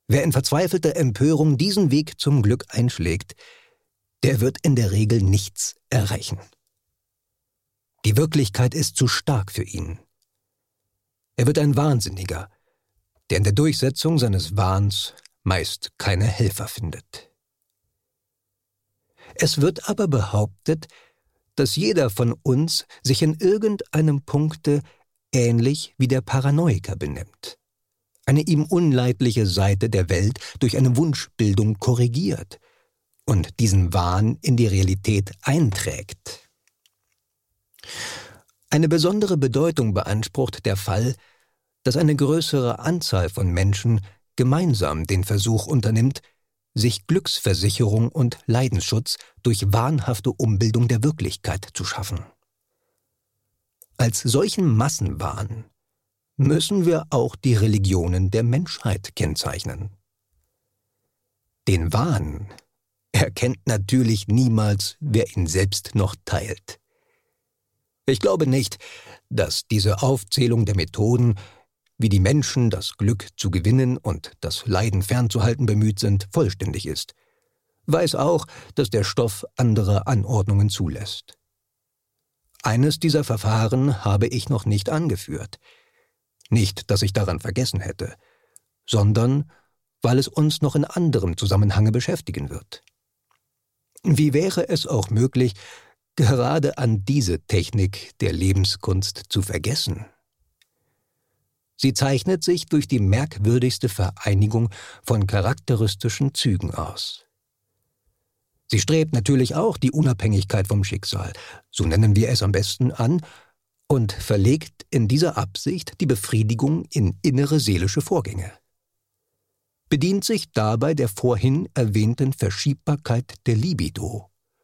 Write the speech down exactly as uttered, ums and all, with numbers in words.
Wer in verzweifelter Empörung diesen Weg zum Glück einschlägt, der wird in der Regel nichts erreichen. Die Wirklichkeit ist zu stark für ihn. Er wird ein Wahnsinniger, der in der Durchsetzung seines Wahns meist keine Helfer findet. Es wird aber behauptet, dass jeder von uns sich in irgendeinem Punkte ähnlich wie der Paranoiker benimmt, eine ihm unleidliche Seite der Welt durch eine Wunschbildung korrigiert und diesen Wahn in die Realität einträgt. Eine besondere Bedeutung beansprucht der Fall, dass eine größere Anzahl von Menschen gemeinsam den Versuch unternimmt, sich Glücksversicherung und Leidensschutz durch wahnhafte Umbildung der Wirklichkeit zu schaffen. Als solchen Massenwahn müssen wir auch die Religionen der Menschheit kennzeichnen. Den Wahn erkennt natürlich niemals, wer ihn selbst noch teilt. Ich glaube nicht, dass diese Aufzählung der Methoden, wie die Menschen das Glück zu gewinnen und das Leiden fernzuhalten bemüht sind, vollständig ist. Weiß auch, dass der Stoff andere Anordnungen zulässt. Eines dieser Verfahren habe ich noch nicht angeführt. Nicht, dass ich daran vergessen hätte, sondern weil es uns noch in anderem Zusammenhange beschäftigen wird. Wie wäre es auch möglich, gerade an diese Technik der Lebenskunst zu vergessen? Sie zeichnet sich durch die merkwürdigste Vereinigung von charakteristischen Zügen aus. Sie strebt natürlich auch die Unabhängigkeit vom Schicksal, so nennen wir es am besten an, und verlegt in dieser Absicht die Befriedigung in innere seelische Vorgänge. Bedient sich dabei der vorhin erwähnten Verschiebbarkeit der Libido.